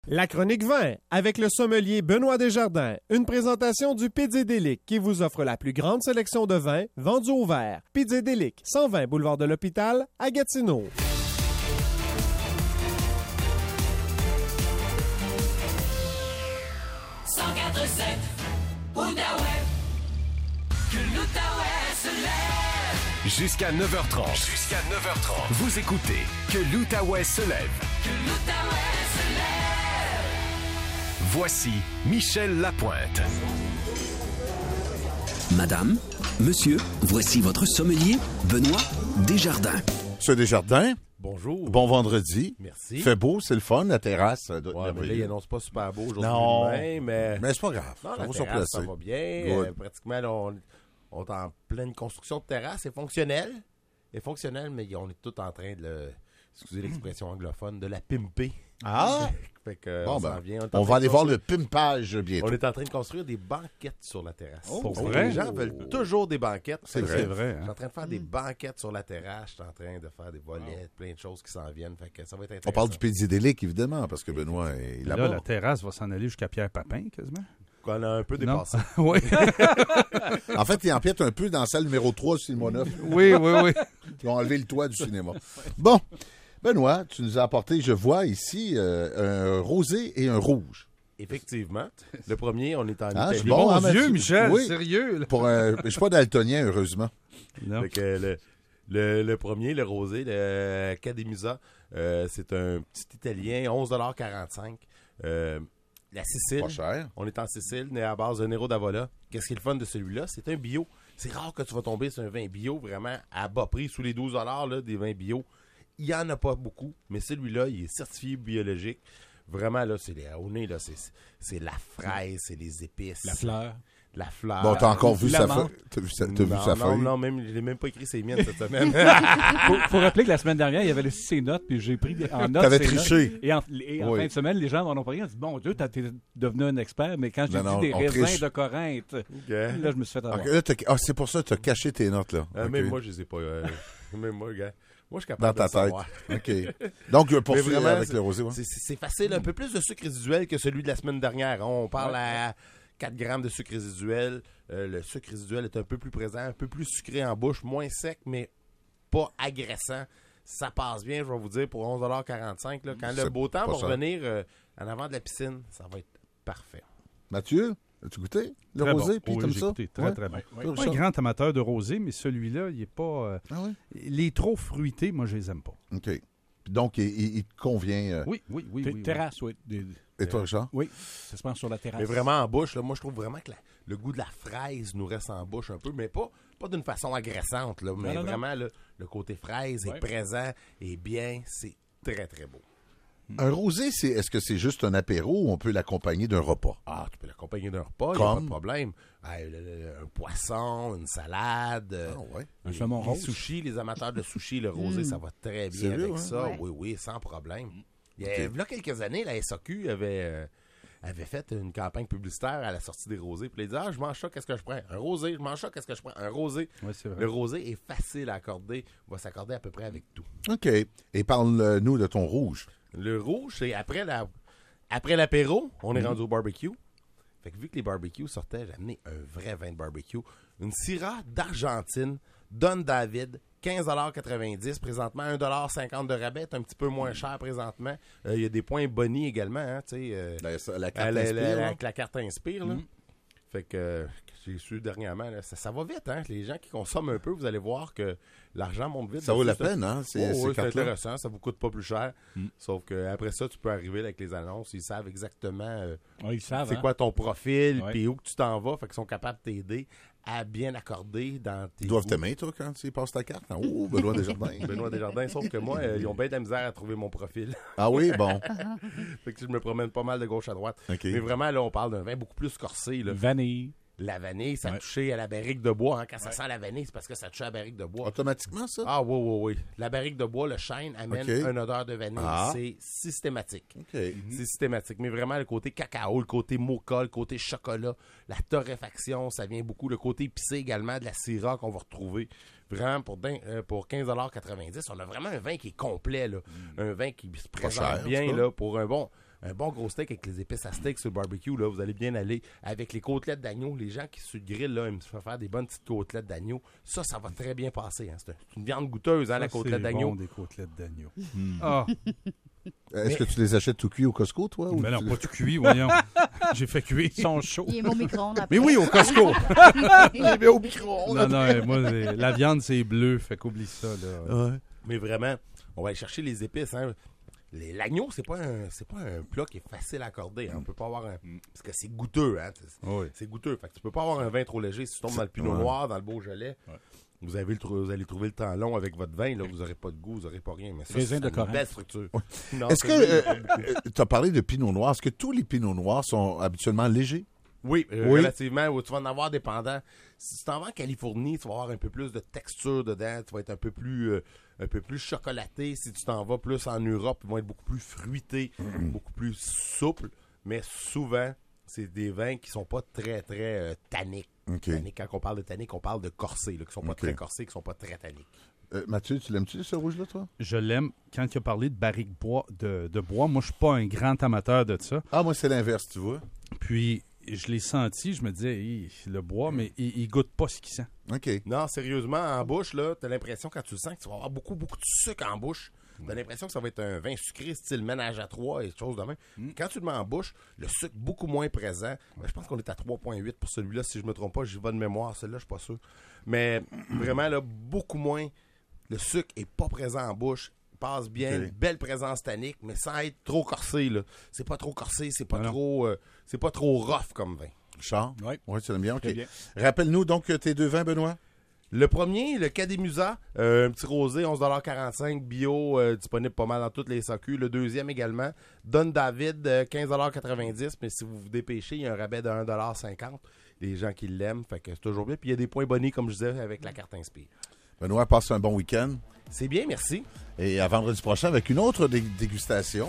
La chronique vin avec le sommelier Benoît Desjardins. Une présentation du Pizzédélic qui vous offre la plus grande sélection de vins vendus au verre. Pizzédélic, 120 boulevard de l'Hôpital à Gatineau. Jusqu'à 9h30. Vous écoutez Que l'Outaouais se lève. Voici Michel Lapointe. Madame, monsieur, voici votre sommelier, Benoît Desjardins. Monsieur Desjardins, bonjour. Bon vendredi. Merci. Il fait beau, c'est le fun, la terrasse. Ouais, mais là, il annonce pas super beau aujourd'hui. Non, mais c'est pas grave. non, Ça la va terrasse, ça surplacer. va bien. Good. Pratiquement, là, on est en pleine construction de terrasse. C'est fonctionnel. C'est fonctionnel, mais on est tout en train de excusez l'expression anglophone, de la pimper. Ah! Fait que, Bon, s'en ben, vient. on va aller voir le pimpage bientôt. On est en train de construire des banquettes sur la terrasse. pour Donc, vrai? Les gens veulent toujours des banquettes. C'est C'est vrai. vrai. Je suis Hein? en train de faire des banquettes sur la terrasse. Je suis en train de faire des volets, plein de choses qui s'en viennent. Fait que ça va être intéressant. On parle du Pizzédélic, évidemment, parce que Benoît est Là, là-bas. la terrasse va s'en aller jusqu'à Pierre Papin, quasiment. Qu'on a un peu Non? dépassé. Oui. En fait, il empiète un peu dans la salle numéro 3 du cinéma 9. oui. Ils ont enlevé le toit du cinéma. Bon, Benoît, tu nous as apporté, je vois ici, un rosé et un rouge. Effectivement. Le premier, on est en Ah, je Italie. suis bon. Mon Ah, Dieu, Mathieu. Michel, Oui. sérieux. Là. Je suis pas daltonien, heureusement. Non. Fait que le premier, le rosé, le Cademusa, c'est un petit Italien, 11,45 $. La Sicile. Pas cher. On est en Sicile, né à base de Nero d'Avola. Qu'est-ce qui est le fun de celui-là? C'est un bio. C'est rare que tu vas tomber sur un vin bio vraiment à bas prix, sous les 12 $ là, des vins bio. Il n'y en a pas beaucoup, mais celui-là, il est certifié biologique. Vraiment, là, c'est au nez, là, c'est la fraise, c'est les épices. La fleur. La fleur. Bon, t'as encore vu la sa menthe. feuille? T'as vu sa non, feuille? non, même, je l'ai même pas écrit, c'est mienne cette semaine. Faut rappeler que la semaine dernière, il y avait laissé ses notes, puis j'ai pris en note T'avais ses triché. notes. Et en Oui. fin de semaine, les gens m'en ont pris. Ils ont dit, bon Dieu, t'es devenu un expert, mais quand j'ai Non, dit des on raisins triche. de Corinthe, là, je me suis fait avoir. Ok, là, c'est pour ça que tu as caché tes notes, là. Ok. Même moi, je les ai pas. Même moi, gars. Moi, je suis Dans capable ta de le tête. savoir. OK. Donc, poursuivre vraiment, avec c'est- le rosé. Ouais. C'est facile. Un peu plus de sucre résiduel que celui de la semaine dernière. On parle à 4 grammes de sucre résiduel. Le sucre résiduel est un peu plus présent, un peu plus sucré en bouche, moins sec, mais pas agressant. Ça passe bien, je vais vous dire, pour 11,45 $. Là. Quand le C'est beau temps pas va cher. revenir en avant de la piscine, ça va être parfait. Mathieu, as-tu goûté le Très rosé? bon. Puis Oui, comme j'ai ça? goûté. Très, Ouais. très bon. Oui. Je suis pas un grand amateur de rosé, mais celui-là, il est pas... Ah oui? les trop fruités, moi, je les aime pas. OK. Puis donc, il te convient. Oui. Terrasse, oui. Et toi, Richard? Oui, ça se passe sur la terrasse. Mais vraiment en bouche, là, moi je trouve vraiment que le goût de la fraise nous reste en bouche un peu, mais pas d'une façon agressante, là, mais non. vraiment le côté fraise est Ouais. présent et bien, c'est très très beau. Un rosé, est-ce que c'est juste un apéro ou on peut l'accompagner d'un repas? Ah, tu peux l'accompagner d'un repas, il n'y a pas Comme? de problème. Un poisson, une salade, ouais. Un saumon les rose. sushis, les amateurs de sushis, le rosé, ça va très bien Sérieux, avec hein? ça. Ouais. Oui, sans problème. Il y a quelques années, la SAQ avait fait une campagne publicitaire à la sortie des rosés. Puis ils disaient, je mange ça, qu'est-ce que je prends? Un rosé, je mange ça, qu'est-ce que je prends? Un rosé. Oui, c'est vrai. Le rosé est facile à accorder, va s'accorder à peu près avec tout. OK. Et parle-nous de ton rouge. Le rouge, c'est après l'apéro, on est rendu au barbecue. Fait que vu que les barbecues sortaient, j'ai amené un vrai vin de barbecue. Une Syrah d'Argentine, Don David, 15,90 $. Présentement, 1,50 $ de rabais. C'est un petit peu moins cher présentement. Il y a des points bonus également, hein, tu sais. La carte Inspire, là. Avec la carte Inspire, là. Fait que j'ai su dernièrement, là, ça va vite, hein. Les gens qui consomment un peu, vous allez voir que l'argent monte vite. Ça vaut la C'est- peine, hein, ces c'est cartes-là. intéressant, ça vous coûte pas plus cher. Sauf qu'après ça, tu peux arriver avec les annonces, ils savent exactement Ouais, ils savent. c'est hein. quoi ton profil, Ouais. puis où que tu t'en vas, fait qu'ils sont capables de t'aider à bien accorder dans tes Ils doivent goûts. t'aimer, toi, quand tu passes ta carte. Oh, Benoît Desjardins. Benoît Desjardins, sauf que moi, ils ont bien de la misère à trouver mon profil. Ah oui, bon. Fait que je me promène pas mal de gauche à droite. OK. Mais vraiment, là, on parle d'un vin beaucoup plus corsé, là. Vanille. La vanille, ça Ouais. touchait à la barrique de bois. Hein. Quand ça sent la vanille, c'est parce que ça touche à la barrique de bois. Automatiquement, ça? Ah oui. La barrique de bois, le chêne, amène OK. une odeur de vanille. Ah. C'est systématique. OK. C'est systématique. Mais vraiment, le côté cacao, le côté mocha, le côté chocolat, la torréfaction, ça vient beaucoup. Le côté épicé également de la Syrah qu'on va retrouver. Vraiment, pour 15,90 $, on a vraiment un vin qui est complet. Là. Un vin qui se présente cher, en bien tout cas. là, pour un bon... un bon gros steak avec les épices à steak sur le barbecue, là, vous allez bien aller avec les côtelettes d'agneau. Les gens qui sur le grill, là, ils me font faire des bonnes petites côtelettes d'agneau. Ça va très bien passer. Hein. C'est une viande goûteuse, hein, la côtelette d'agneau. Bon, des côtelettes d'agneau. Ah, Est-ce que tu les achètes tout cuit au Costco, toi? Ou mais non, pas tout cuit, voyons. J'ai fait cuire. Ils sont chauds. Il est au micro-ondes après. Mais oui, au Costco. les mets au micro? Non, moi, la viande, c'est bleu, fait qu'oublie ça, là. Ouais. Mais vraiment, on va aller chercher les épices. Hein. L'agneau, c'est pas un plat qui est facile à accorder. Hein. On peut pas avoir un... Parce que c'est goûteux. Hein. Oui. C'est goûteux. Fait que tu peux pas avoir un vin trop léger. Si tu tombes dans le pinot noir, dans le Beaujolais, vous allez trouver le temps long avec votre vin. Là, vous n'aurez pas de goût, vous n'aurez pas rien. Mais ça, Raisin c'est de une Corinthe. belle structure. Non, Est-ce c'est- que tu as parlé de pinot noir? Est-ce que tous les pinots noirs sont habituellement légers? Oui, Oui. relativement. Tu vas en avoir dépendant. Si tu t'en vas en Californie, tu vas avoir un peu plus de texture dedans. Tu vas être un peu plus chocolaté. Si tu t'en vas plus en Europe, ils vont être beaucoup plus fruités, beaucoup plus souples. Mais souvent, c'est des vins qui sont pas très, très tanniques. OK. Tanniques, quand on parle de tanniques, on parle de corsés, là, qui sont pas OK. très corsés, qui sont pas très tanniques. Mathieu, tu l'aimes-tu, ce rouge-là, toi? Je l'aime. Quand il a parlé de barrique de bois, moi, je suis pas un grand amateur de ça. Ah, moi, c'est l'inverse, tu vois. Puis, je l'ai senti, je me disais, Hi, le bois, mais il goûte pas ce qu'il sent. OK. Non, sérieusement, en bouche, là, t'as l'impression, quand tu le sens, que tu vas avoir beaucoup, beaucoup de sucre en bouche. T'as l'impression que ça va être un vin sucré, style ménage à trois et des choses de même. Quand tu le mets en bouche, le sucre beaucoup moins présent. Ben, je pense qu'on est à 3,8 pour celui-là, si je me trompe pas. J'y vais de mémoire, celui-là, je suis pas sûr. Mais vraiment, là, beaucoup moins. Le sucre est pas présent en bouche. Il passe bien. OK. Belle présence tannique, mais sans être trop corsé, là. C'est pas trop corsé, c'est pas Non, non. trop... c'est pas trop rough comme vin. Richard? Oui. Oui, tu l'aimes bien? OK. Très bien. Rappelle-nous donc tes deux vins, Benoît. Le premier, le Cademusa, un petit rosé, 11,45 $, bio, disponible pas mal dans toutes les SAQ. Le deuxième également, Don David, 15,90 $, mais si vous vous dépêchez, il y a un rabais de 1,50 $. Les gens qui l'aiment, fait que c'est toujours bien. Puis il y a des points bonus, comme je disais, avec la carte Inspire. Benoît, passe un bon week-end. C'est bien, merci. Et à vendredi prochain avec une autre dégustation.